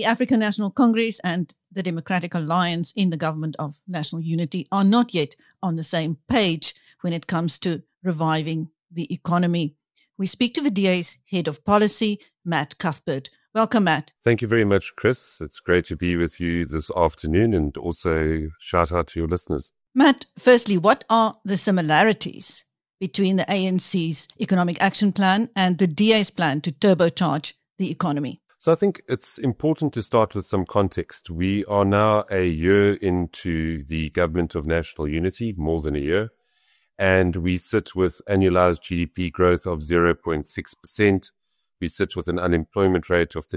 African National Congress and the Democratic Alliance in the Government of National Unity are not yet on the same page when it comes to reviving the economy. We speak to the DA's head of policy, Matt Cuthbert. Welcome, Matt. Thank you very much, Chris. It's great to be with you this afternoon, and also shout out to your listeners. Matt, firstly, what are the similarities between the ANC's Economic Action Plan and the DA's plan to turbocharge the economy? So I think it's important to start with some context. We are now a year into the Government of National Unity, more than a year, and we sit with annualized GDP growth of 0.6%. We sit with an unemployment rate of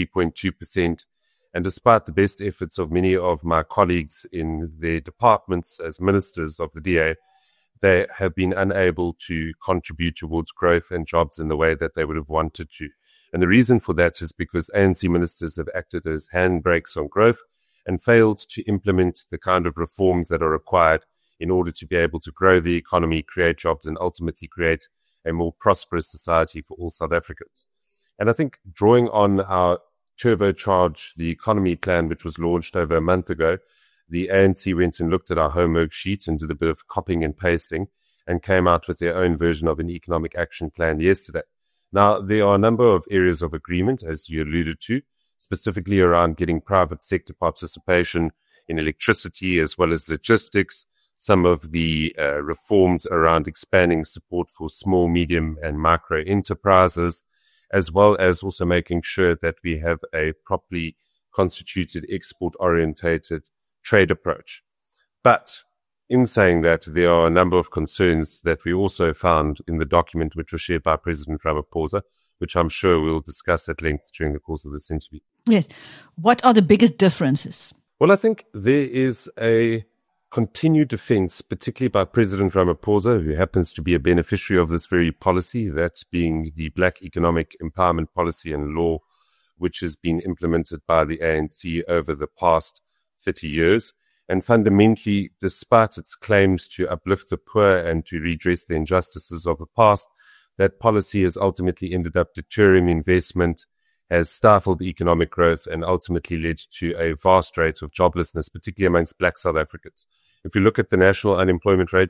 33.2%. And despite the best efforts of many of my colleagues in their departments as ministers of the DA, they have been unable to contribute towards growth and jobs in the way that they would have wanted to. And the reason for that is because ANC ministers have acted as handbrakes on growth and failed to implement the kind of reforms that are required in order to be able to grow the economy, create jobs, and ultimately create a more prosperous society for all South Africans. And I think drawing on our Turbocharge the Economy plan, which was launched over a month ago, the ANC went and looked at our homework sheet and did a bit of copying and pasting and came out with their own version of an economic action plan yesterday. Now, there are a number of areas of agreement, as you alluded to, specifically around getting private sector participation in electricity as well as logistics, some of the reforms around expanding support for small, medium and micro enterprises, as well as also making sure that we have a properly constituted export-orientated trade approach. But in saying that, there are a number of concerns that we also found in the document which was shared by President Ramaphosa, which I'm sure we'll discuss at length during the course of this interview. Yes. What are the biggest differences? Well, I think there is a continued defense, particularly by President Ramaphosa, who happens to be a beneficiary of this very policy, that being the Black Economic Empowerment Policy and Law, which has been implemented by the ANC over the past 30 years. And fundamentally, despite its claims to uplift the poor and to redress the injustices of the past, that policy has ultimately ended up deterring investment, has stifled economic growth, and ultimately led to a vast rate of joblessness, particularly amongst Black South Africans. If you look at the national unemployment rate,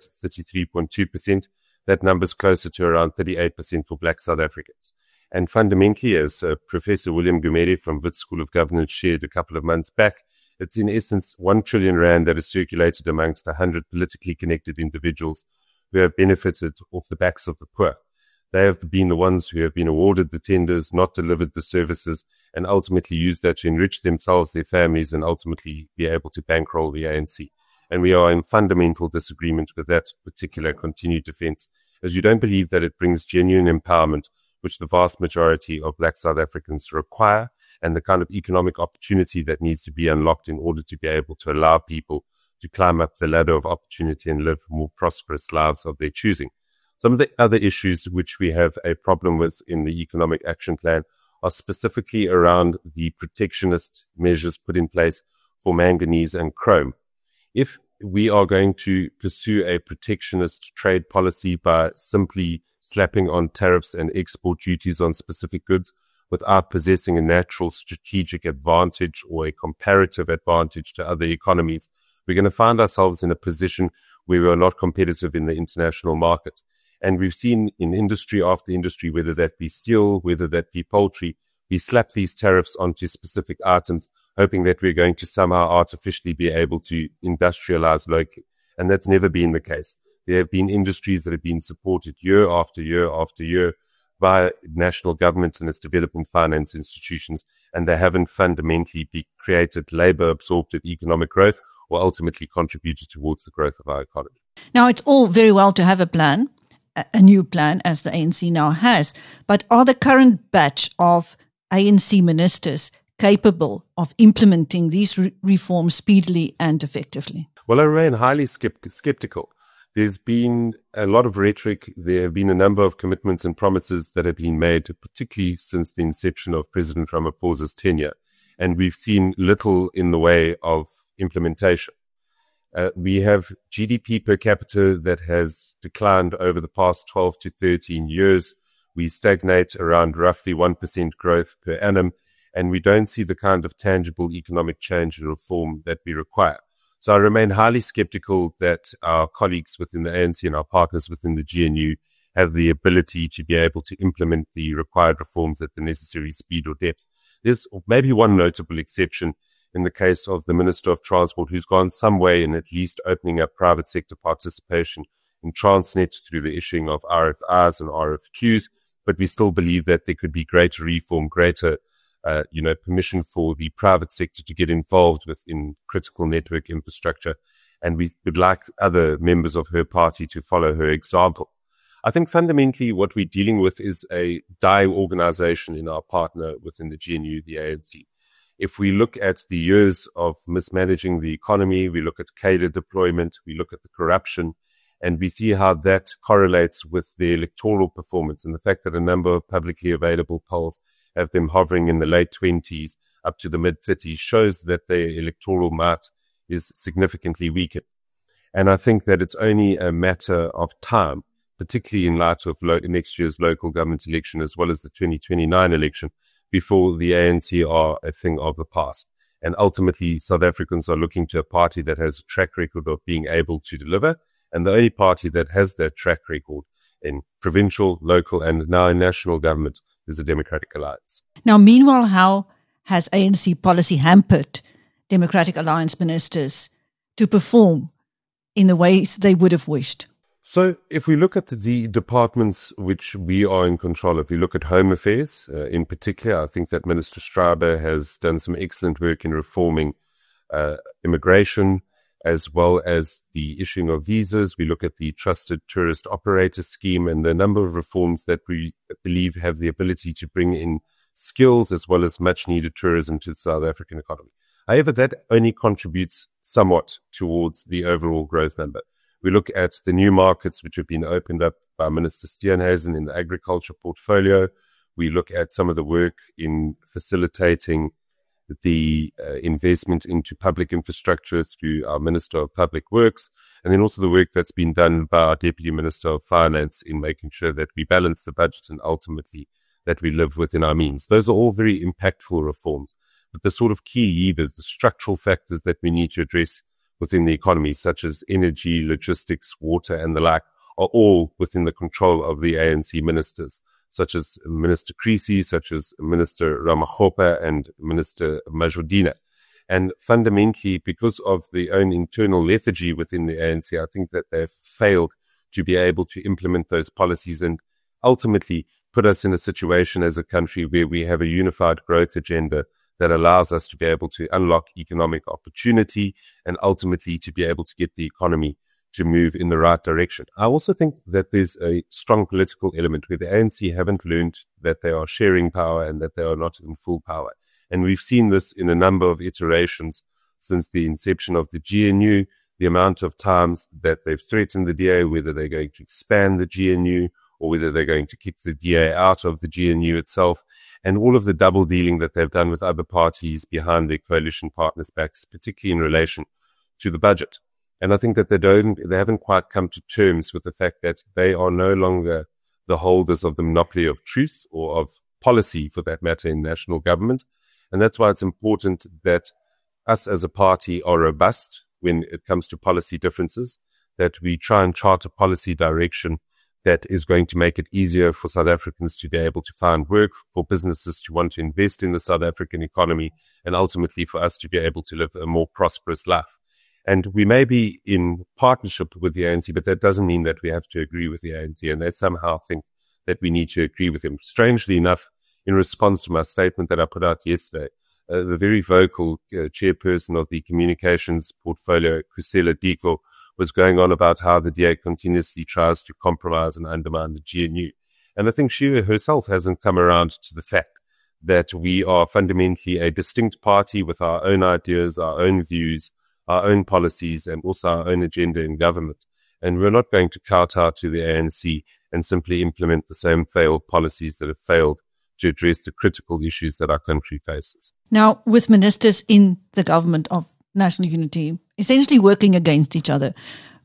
33.2%, that number is closer to around 38% for Black South Africans. And fundamentally, as Professor William Gumede from Wits School of Governance shared a couple of months back, it's in essence 1 trillion rand that is circulated amongst 100 politically connected individuals who have benefited off the backs of the poor. They have been the ones who have been awarded the tenders, not delivered the services, and ultimately used that to enrich themselves, their families, and ultimately be able to bankroll the ANC. And we are in fundamental disagreement with that particular continued defense, as you don't believe that it brings genuine empowerment, which the vast majority of Black South Africans require, and the kind of economic opportunity that needs to be unlocked in order to be able to allow people to climb up the ladder of opportunity and live more prosperous lives of their choosing. Some of the other issues which we have a problem with in the Economic Action Plan are specifically around the protectionist measures put in place for manganese and chrome. If we are going to pursue a protectionist trade policy by simply slapping on tariffs and export duties on specific goods without possessing a natural strategic advantage or a comparative advantage to other economies, we're going to find ourselves in a position where we are not competitive in the international market. And we've seen in industry after industry, whether that be steel, whether that be poultry, we slap these tariffs onto specific items, hoping that we're going to somehow artificially be able to industrialize locally. And that's never been the case. There have been industries that have been supported year after year after year by national governments and its development finance institutions, and they haven't fundamentally created labor-absorbed economic growth or ultimately contributed towards the growth of our economy. Now, it's all very well to have a plan, a new plan, as the ANC now has, but are the current batch of ANC ministers capable of implementing these reforms speedily and effectively? Well, I remain highly skeptical. There's been a lot of rhetoric. There have been a number of commitments and promises that have been made, particularly since the inception of President Ramaphosa's tenure. And we've seen little in the way of implementation. We have GDP per capita that has declined over the past 12 to 13 years. We stagnate around roughly 1% growth per annum. and we don't see the kind of tangible economic change and reform that we require. So I remain highly skeptical that our colleagues within the ANC and our partners within the GNU have the ability to be able to implement the required reforms at the necessary speed or depth. There's maybe one notable exception in the case of the Minister of Transport, who's gone some way in at least opening up private sector participation in Transnet through the issuing of RFIs and RFQs, but we still believe that there could be greater reform, greater permission for the private sector to get involved within critical network infrastructure. And we would like other members of her party to follow her example. I think fundamentally what we're dealing with is a dying organization in our partner within the GNU, the ANC. If we look at the years of mismanaging the economy, we look at cadre deployment, we look at the corruption, and we see how that correlates with the electoral performance and the fact that a number of publicly available polls have them hovering in the late 20s up to the mid 30s shows that their electoral might is significantly weakened. And I think that it's only a matter of time, particularly in light of next year's local government election as well as the 2029 election, before the ANC are a thing of the past. And ultimately, South Africans are looking to a party that has a track record of being able to deliver. And the only party that has that track record in provincial, local, and now in national government is the Democratic Alliance. Now, meanwhile, how has ANC policy hampered Democratic Alliance ministers to perform in the ways they would have wished? So if we look at the departments which we are in control of, we look at Home Affairs in particular, I think that Minister Schreiber has done some excellent work in reforming immigration as well as the issuing of visas. We look at the Trusted Tourist Operator Scheme and the number of reforms that we believe have the ability to bring in skills as well as much needed tourism to the South African economy. However, that only contributes somewhat towards the overall growth number. We look at the new markets which have been opened up by Minister Steenhuisen in the agriculture portfolio. We look at some of the work in facilitating the investment into public infrastructure through our Minister of Public Works, and then also the work that's been done by our Deputy Minister of Finance in making sure that we balance the budget and ultimately that we live within our means. Those are all very impactful reforms, but the sort of key levers, the structural factors that we need to address within the economy, such as energy, logistics, water, and the like, are all within the control of the ANC ministers, such as Minister Creasy, such as Minister Ramakgopa and Minister Majordina. And fundamentally, because of their own internal lethargy within the ANC, I think that they've failed to be able to implement those policies and ultimately put us in a situation as a country where we have a unified growth agenda that allows us to be able to unlock economic opportunity and ultimately to be able to get the economy to move in the right direction. I also think that there's a strong political element where the ANC haven't learned that they are sharing power and that they are not in full power. And we've seen this in a number of iterations since the inception of the GNU, the amount of times that they've threatened the DA, whether they're going to expand the GNU or whether they're going to kick the DA out of the GNU itself, and all of the double dealing that they've done with other parties behind their coalition partners' backs, particularly in relation to the budget. And I think that they haven't quite come to terms with the fact that they are no longer the holders of the monopoly of truth or of policy, for that matter, in national government. And that's why it's important that us as a party are robust when it comes to policy differences, that we try and chart a policy direction that is going to make it easier for South Africans to be able to find work, for businesses to want to invest in the South African economy, and ultimately for us to be able to live a more prosperous life. And we may be in partnership with the ANC, but that doesn't mean that we have to agree with the ANC, and they somehow think that we need to agree with them. Strangely enough, in response to my statement that I put out yesterday, the very vocal chairperson of the communications portfolio, Kusela Diko, was going on about how the DA continuously tries to compromise and undermine the GNU. And I think she herself hasn't come around to the fact that we are fundamentally a distinct party with our own ideas, our own views, our own policies, and also our own agenda in government. And we're not going to kowtow to the ANC and simply implement the same failed policies that have failed to address the critical issues that our country faces. Now, with ministers in the government of national unity essentially working against each other,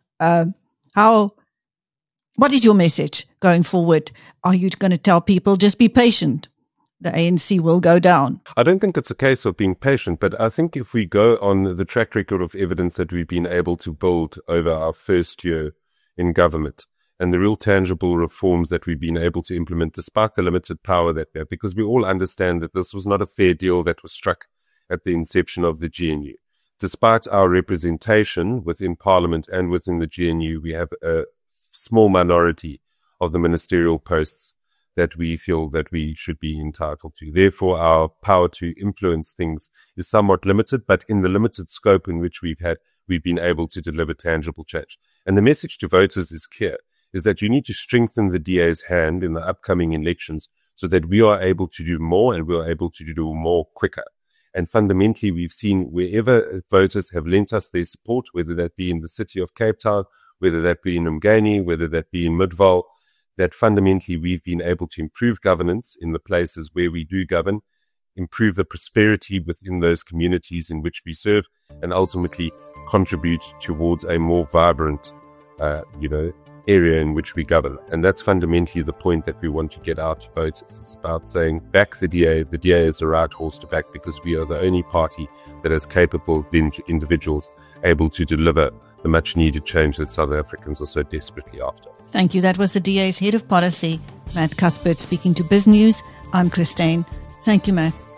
what is your message going forward? Are you going to tell people just be patient? the ANC will go down? I don't think it's a case of being patient, but I think if we go on the track record of evidence that we've been able to build over our first year in government and the real tangible reforms that we've been able to implement despite the limited power that we have, because we all understand that this was not a fair deal that was struck at the inception of the GNU. Despite our representation within Parliament and within the GNU, we have a small minority of the ministerial posts that we feel that we should be entitled to. Therefore, our power to influence things is somewhat limited, but in the limited scope in which we've been able to deliver tangible change. And the message to voters is clear, is that you need to strengthen the DA's hand in the upcoming elections so that we are able to do more and we are able to do more quicker. And fundamentally, we've seen wherever voters have lent us their support, whether that be in the city of Cape Town, whether that be in Umgeni, whether that be in Midvaal, that fundamentally we've been able to improve governance in the places where we do govern, improve the prosperity within those communities in which we serve, and ultimately contribute towards a more vibrant, area in which we govern. And that's fundamentally the point that we want to get out to voters. It's about saying, back the DA. The DA is the right horse to back because we are the only party that is capable of individuals able to deliver the much needed change that South Africans are so desperately after. Thank you. That was the DA's Head of Policy, Matt Cuthbert, speaking to BizNews. I'm Christine. Thank you, Matt.